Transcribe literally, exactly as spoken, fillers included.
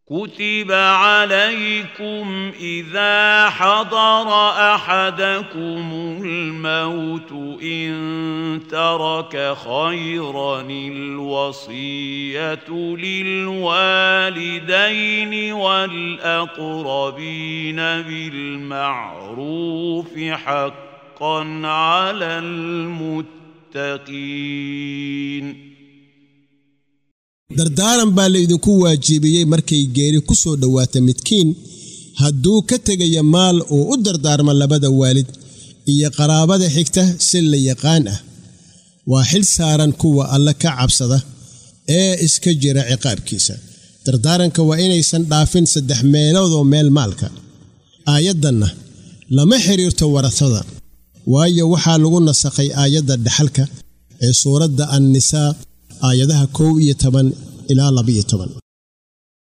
كتب عليكم إذا حضر أحدكم الموت إن ترك خيرا الوصية للوالدين والأقربين بالمعروف حقا على المتقين. dardaaran baa laydinku waajibiyey markay geeri ku soo dhawaata midkiin hadduu ka tegaya maal uu u dardaarmo labada waalid iyo qaraabada xigta si la yaqaan ah waa xil saaran kuwa alla ka cabsada ee iska jira ciqaabkiisa. dardaaranka waa inaysan dhaafin saddex meelood oo meel maalka. aayaddanna lama xiriirto warasada waayo waxaa lagu nasakhay aayadda dhaxalka ee suuradda an-nisaa aayadaha kow iyo toban ilaa laba iyo toban.